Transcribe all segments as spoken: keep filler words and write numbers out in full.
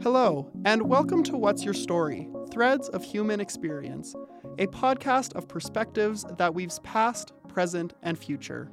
Hello, and welcome to What's Your Story? Threads of Human Experience, a podcast of perspectives that weaves past, present, and future.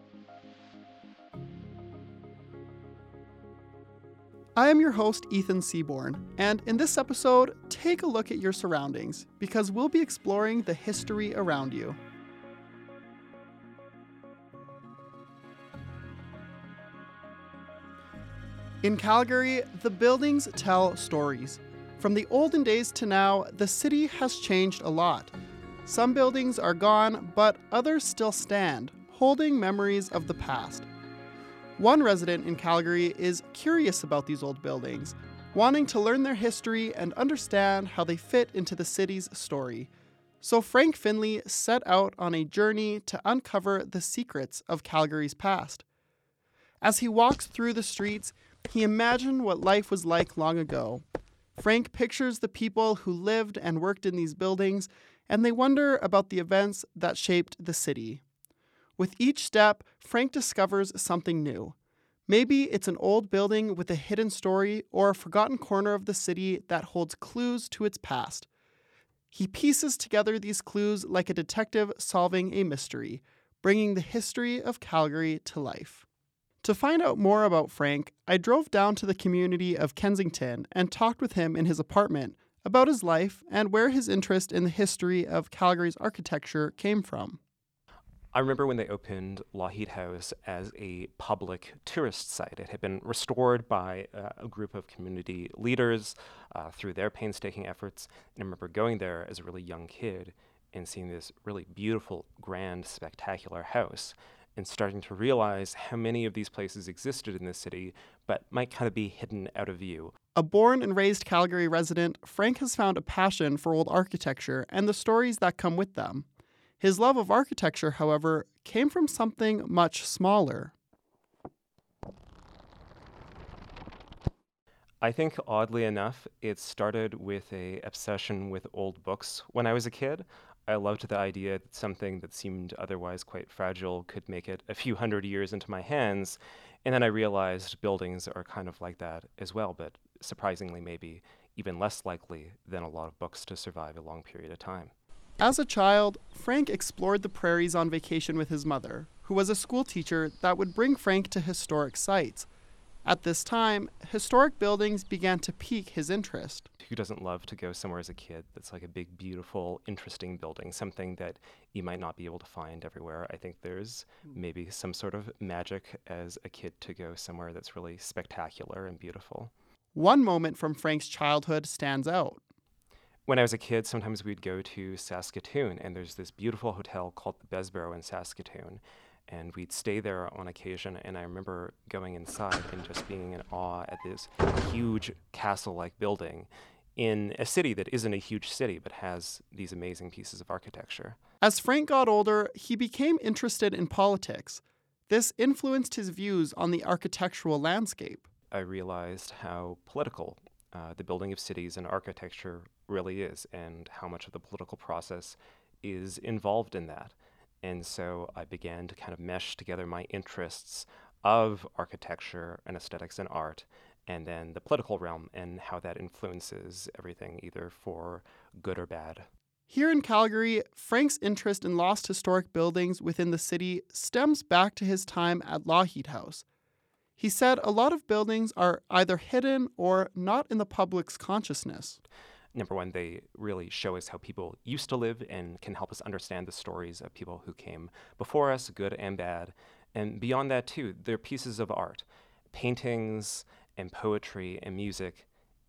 I am your host, Ethan Seaborn, and in this episode, take a look at your surroundings, because we'll be exploring the history around you. In Calgary, the buildings tell stories. From the olden days to now, the city has changed a lot. Some buildings are gone, but others still stand, holding memories of the past. One resident in Calgary is curious about these old buildings, wanting to learn their history and understand how they fit into the city's story. So Frank Finley set out on a journey to uncover the secrets of Calgary's past. As he walks through the streets, he imagined what life was like long ago. Frank pictures the people who lived and worked in these buildings, and they wonder about the events that shaped the city. With each step, Frank discovers something new. Maybe it's an old building with a hidden story or a forgotten corner of the city that holds clues to its past. He pieces together these clues like a detective solving a mystery, bringing the history of Calgary to life. To find out more about Frank, I drove down to the community of Kensington and talked with him in his apartment about his life and where his interest in the history of Calgary's architecture came from. I remember when they opened Lougheed House as a public tourist site. It had been restored by uh, a group of community leaders uh, through their painstaking efforts. And I remember going there as a really young kid and seeing this really beautiful, grand, spectacular house, and starting to realize how many of these places existed in this city, but might kind of be hidden out of view. A born and raised Calgary resident, Frank has found a passion for old architecture and the stories that come with them. His love of architecture, however, came from something much smaller. I think, oddly enough, it started with an obsession with old books when I was a kid. I loved the idea that something that seemed otherwise quite fragile could make it a few hundred years into my hands. And then I realized buildings are kind of like that as well, but surprisingly maybe even less likely than a lot of books to survive a long period of time. As a child, Frank explored the prairies on vacation with his mother, who was a school teacher that would bring Frank to historic sites. At this time, historic buildings began to pique his interest. Who doesn't love to go somewhere as a kid that's like a big, beautiful, interesting building, something that you might not be able to find everywhere? I think there's maybe some sort of magic as a kid to go somewhere that's really spectacular and beautiful. One moment from Frank's childhood stands out. When I was a kid, sometimes we'd go to Saskatoon, and there's this beautiful hotel called the Bessborough in Saskatoon. And we'd stay there on occasion, and I remember going inside and just being in awe at this huge castle-like building in a city that isn't a huge city, but has these amazing pieces of architecture. As Frank got older, he became interested in politics. This influenced his views on the architectural landscape. I realized how political uh, the building of cities and architecture really is, and how much of the political process is involved in that. And so I began to kind of mesh together my interests of architecture and aesthetics and art, and then the political realm and how that influences everything, either for good or bad. Here in Calgary, Frank's interest in lost historic buildings within the city stems back to his time at Lougheed House. He said a lot of buildings are either hidden or not in the public's consciousness. Number one, they really show us how people used to live and can help us understand the stories of people who came before us, good and bad. And beyond that, too, they're pieces of art. Paintings and poetry and music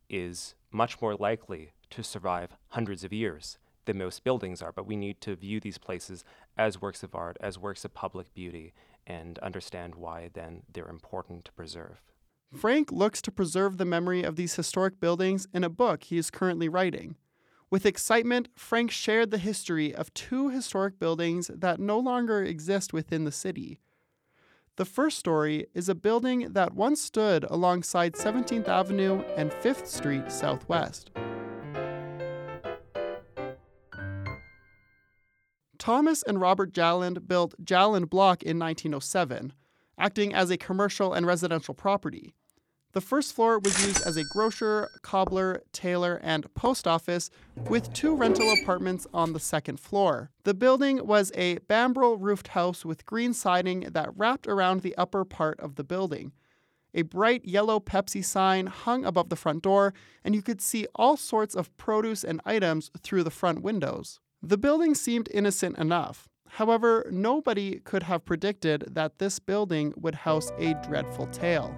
is much more likely to survive hundreds of years than most buildings are. But we need to view these places as works of art, as works of public beauty, and understand why then they're important to preserve. Frank looks to preserve the memory of these historic buildings in a book he is currently writing. With excitement, Frank shared the history of two historic buildings that no longer exist within the city. The first story is a building that once stood alongside seventeenth Avenue and fifth Street Southwest. Thomas and Robert Jalland built Jalland Block in nineteen oh seven, acting as a commercial and residential property. The first floor was used as a grocer, cobbler, tailor, and post office, with two rental apartments on the second floor. The building was a bambrel roofed house with green siding that wrapped around the upper part of the building. A bright yellow Pepsi sign hung above the front door, and you could see all sorts of produce and items through the front windows. The building seemed innocent enough. However, nobody could have predicted that this building would house a dreadful tale.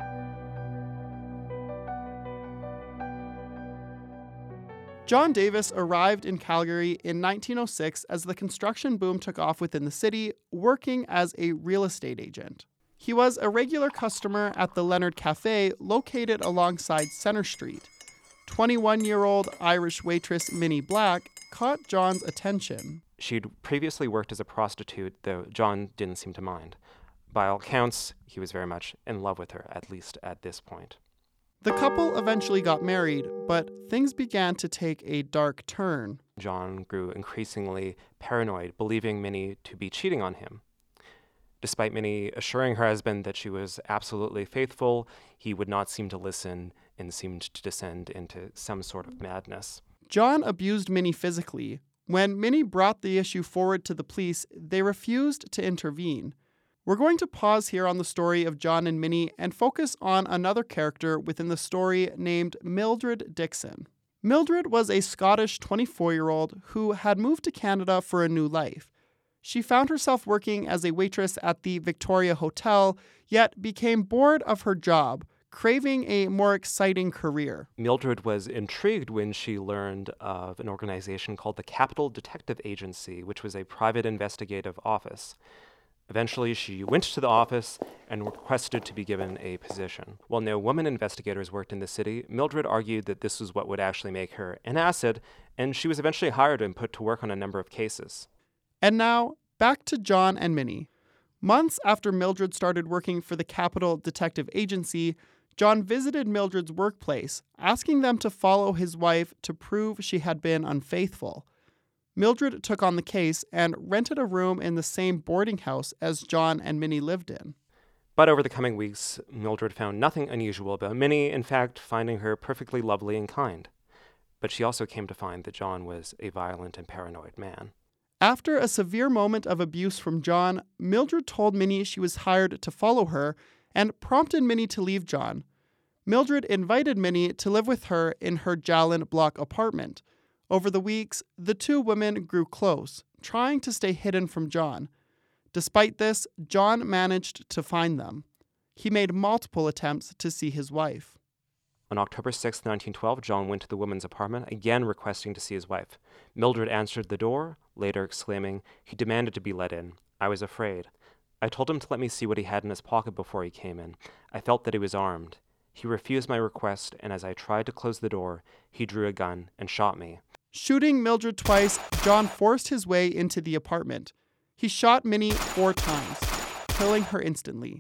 John Davis arrived in Calgary in nineteen oh six as the construction boom took off within the city, working as a real estate agent. He was a regular customer at the Leonard Cafe, located alongside Centre Street. twenty-one-year-old Irish waitress Minnie Black caught John's attention. She'd previously worked as a prostitute, though John didn't seem to mind. By all accounts, he was very much in love with her, at least at this point. The couple eventually got married, but things began to take a dark turn. John grew increasingly paranoid, believing Minnie to be cheating on him. Despite Minnie assuring her husband that she was absolutely faithful, he would not seem to listen and seemed to descend into some sort of madness. John abused Minnie physically. When Minnie brought the issue forward to the police, they refused to intervene. We're going to pause here on the story of John and Minnie and focus on another character within the story named Mildred Dixon. Mildred was a Scottish twenty-four-year-old who had moved to Canada for a new life. She found herself working as a waitress at the Victoria Hotel, yet became bored of her job, craving a more exciting career. Mildred was intrigued when she learned of an organization called the Capital Detective Agency, which was a private investigative office. Eventually, she went to the office and requested to be given a position. While no women investigators worked in the city, Mildred argued that this was what would actually make her an asset, and she was eventually hired and put to work on a number of cases. And now, back to John and Minnie. Months after Mildred started working for the Capital Detective Agency, John visited Mildred's workplace, asking them to follow his wife to prove she had been unfaithful. Mildred took on the case and rented a room in the same boarding house as John and Minnie lived in. But over the coming weeks, Mildred found nothing unusual about Minnie, in fact, finding her perfectly lovely and kind. But she also came to find that John was a violent and paranoid man. After a severe moment of abuse from John, Mildred told Minnie she was hired to follow her and prompted Minnie to leave John. Mildred invited Minnie to live with her in her Jalen Block apartment. Over the weeks, the two women grew close, trying to stay hidden from John. Despite this, John managed to find them. He made multiple attempts to see his wife. On October sixth, nineteen twelve, John went to the woman's apartment, again requesting to see his wife. Mildred answered the door, later exclaiming, he demanded to be let in. I was afraid. I told him to let me see what he had in his pocket before he came in. I felt that he was armed. He refused my request, and as I tried to close the door, he drew a gun and shot me. Shooting Mildred twice, John forced his way into the apartment. He shot Minnie four times, killing her instantly.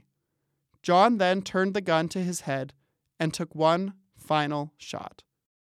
John then turned the gun to his head and took one final shot.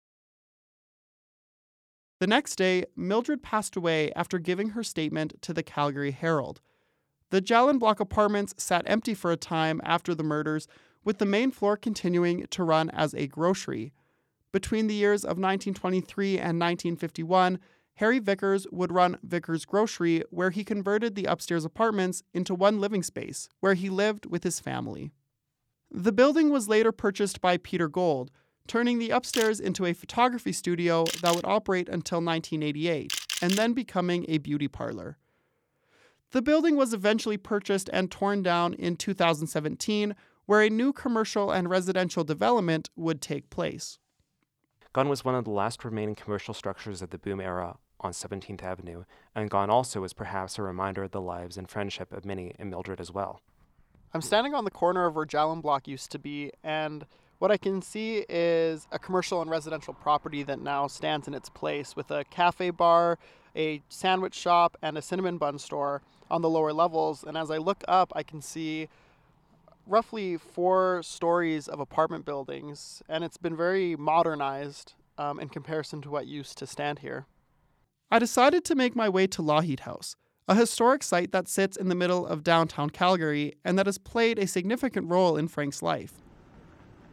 The next day, Mildred passed away after giving her statement to the Calgary Herald. The Jalen Block apartments sat empty for a time after the murders, with the main floor continuing to run as a grocery. Between the years of nineteen twenty-three and nineteen fifty-one, Harry Vickers would run Vickers Grocery, where he converted the upstairs apartments into one living space, where he lived with his family. The building was later purchased by Peter Gold, turning the upstairs into a photography studio that would operate until nineteen eighty-eight, and then becoming a beauty parlor. The building was eventually purchased and torn down in two thousand seventeen, where a new commercial and residential development would take place. Gone was one of the last remaining commercial structures of the boom era on seventeenth Avenue, and gone also is perhaps a reminder of the lives and friendship of Minnie and Mildred as well. I'm standing on the corner of where Jalen Block used to be, and what I can see is a commercial and residential property that now stands in its place with a cafe bar, a sandwich shop, and a cinnamon bun store on the lower levels. And as I look up, I can see roughly four stories of apartment buildings, and it's been very modernized um, in comparison to what used to stand here. I decided to make my way to Lougheed House, a historic site that sits in the middle of downtown Calgary and that has played a significant role in Frank's life.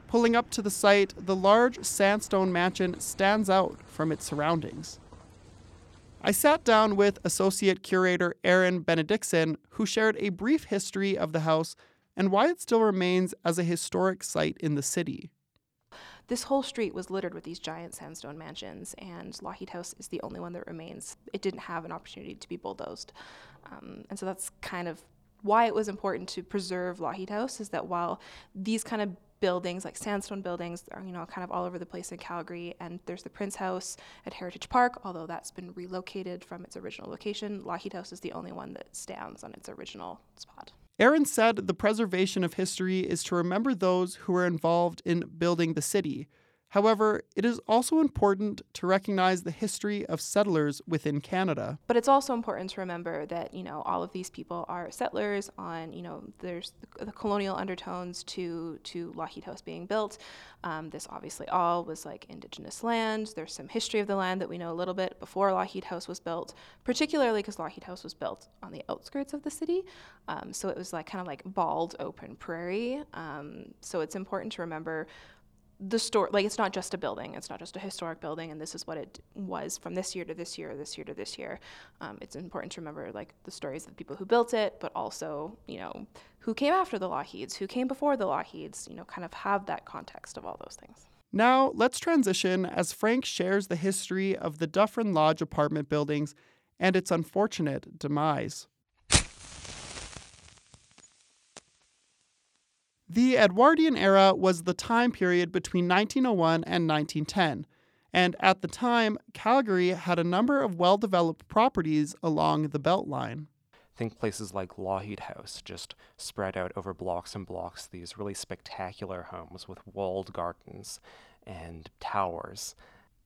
Pulling up to the site, the large sandstone mansion stands out from its surroundings. I sat down with Associate Curator Erin Benedictson, who shared a brief history of the house and why it still remains as a historic site in the city. This whole street was littered with these giant sandstone mansions, and Lougheed House is the only one that remains. It didn't have an opportunity to be bulldozed. Um, and so that's kind of why it was important to preserve Lougheed House, is that while these kind of buildings, like sandstone buildings, are, you know, kind of all over the place in Calgary, and there's the Prince House at Heritage Park, although that's been relocated from its original location, Lougheed House is the only one that stands on its original spot. Erin said the preservation of history is to remember those who were involved in building the city. However, it is also important to recognize the history of settlers within Canada. But it's also important to remember that, you know, all of these people are settlers on, you know, there's the, the colonial undertones to, to Lougheed House being built. Um, this obviously all was like Indigenous land. There's some history of the land that we know a little bit before Lougheed House was built, particularly because Lougheed House was built on the outskirts of the city. Um, so it was like kind of like bald open prairie. Um, so it's important to remember the story, like it's not just a building, it's not just a historic building, and this is what it was from this year to this year, this year to this year. Um, it's important to remember like the stories of the people who built it, but also, you know, who came after the Lougheeds, who came before the Lougheeds, you know, kind of have that context of all those things. Now, let's transition as Frank shares the history of the Dufferin Lodge apartment buildings and its unfortunate demise. The Edwardian era was the time period between nineteen oh one and nineteen ten, and at the time, Calgary had a number of well-developed properties along the Beltline. Think places like Lougheed House, just spread out over blocks and blocks, these really spectacular homes with walled gardens and towers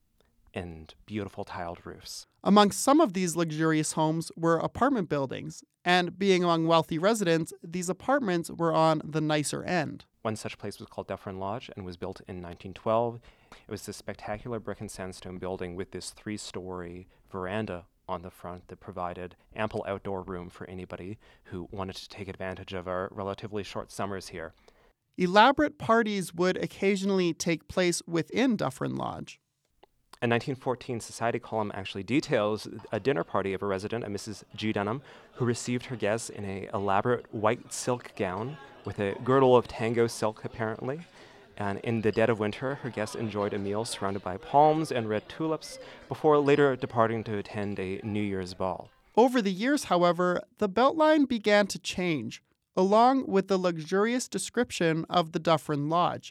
and beautiful tiled roofs. Amongst some of these luxurious homes were apartment buildings, and being among wealthy residents, these apartments were on the nicer end. One such place was called Dufferin Lodge and was built in nineteen twelve. It was this spectacular brick and sandstone building with this three-story veranda on the front that provided ample outdoor room for anybody who wanted to take advantage of our relatively short summers here. Elaborate parties would occasionally take place within Dufferin Lodge. A nineteen fourteen Society column actually details a dinner party of a resident, a Missus G. Dunham, who received her guests in an elaborate white silk gown with a girdle of tango silk, apparently. And in the dead of winter, her guests enjoyed a meal surrounded by palms and red tulips before later departing to attend a New Year's ball. Over the years, however, the Beltline began to change, along with the luxurious description of the Dufferin Lodge.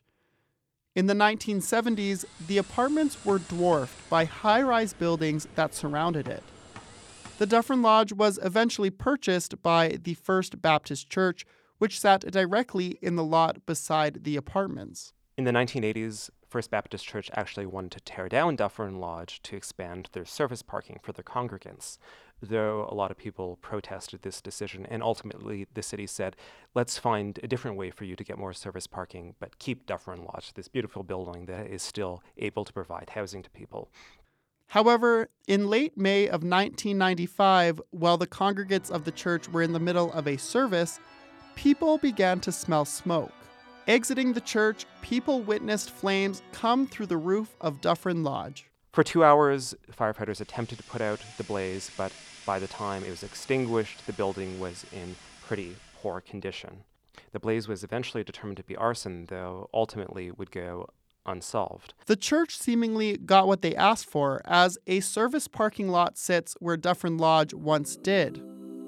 In the nineteen seventies, the apartments were dwarfed by high-rise buildings that surrounded it. The Dufferin Lodge was eventually purchased by the First Baptist Church, which sat directly in the lot beside the apartments. In the nineteen eighties, First Baptist Church actually wanted to tear down Dufferin Lodge to expand their service parking for their congregants, though a lot of people protested this decision, and ultimately the city said, let's find a different way for you to get more service parking, but keep Dufferin Lodge, this beautiful building that is still able to provide housing to people. However, in late May of nineteen ninety-five, while the congregants of the church were in the middle of a service, people began to smell smoke. Exiting the church, people witnessed flames come through the roof of Dufferin Lodge. For two hours, firefighters attempted to put out the blaze, but by the time it was extinguished, the building was in pretty poor condition. The blaze was eventually determined to be arson, though ultimately would go unsolved. The church seemingly got what they asked for, as a service parking lot sits where Dufferin Lodge once did.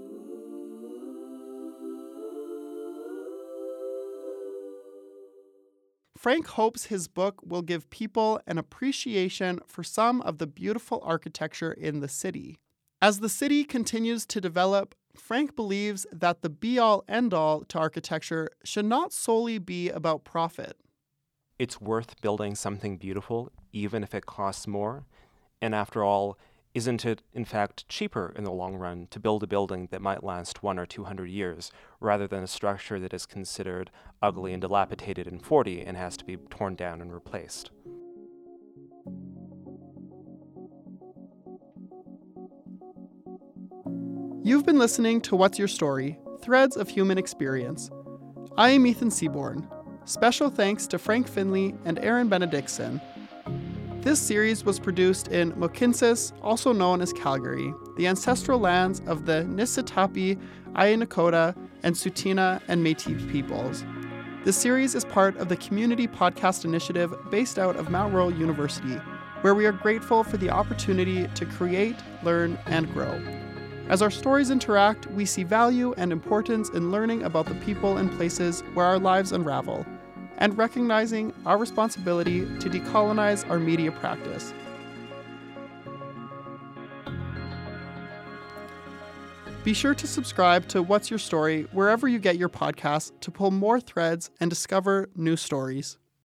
Frank hopes his book will give people an appreciation for some of the beautiful architecture in the city. As the city continues to develop, Frank believes that the be-all, end-all to architecture should not solely be about profit. It's worth building something beautiful, even if it costs more. And after all, isn't it, in fact, cheaper in the long run to build a building that might last one or two hundred years, rather than a structure that is considered ugly and dilapidated in forty and has to be torn down and replaced? You've been listening to What's Your Story? Threads of Human Experience. I am Ethan Seaborn. Special thanks to Frank Finley and Aaron Benedictson. This series was produced in Mohkinstsis, also known as Calgary, the ancestral lands of the Niitsitapi, Îyârhe Nakoda, and Tsuut'ina and Métis peoples. This series is part of the Community Podcast Initiative based out of Mount Royal University, where we are grateful for the opportunity to create, learn, and grow. As our stories interact, we see value and importance in learning about the people and places where our lives unravel, and recognizing our responsibility to decolonize our media practice. Be sure to subscribe to What's Your Story wherever you get your podcasts to pull more threads and discover new stories.